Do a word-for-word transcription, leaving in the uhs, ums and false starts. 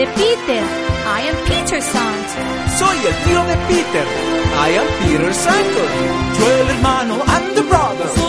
Peter. I am Peter Sant. Soy el tío de Peter. I am Peter Sackle. Yo el hermano and the brother.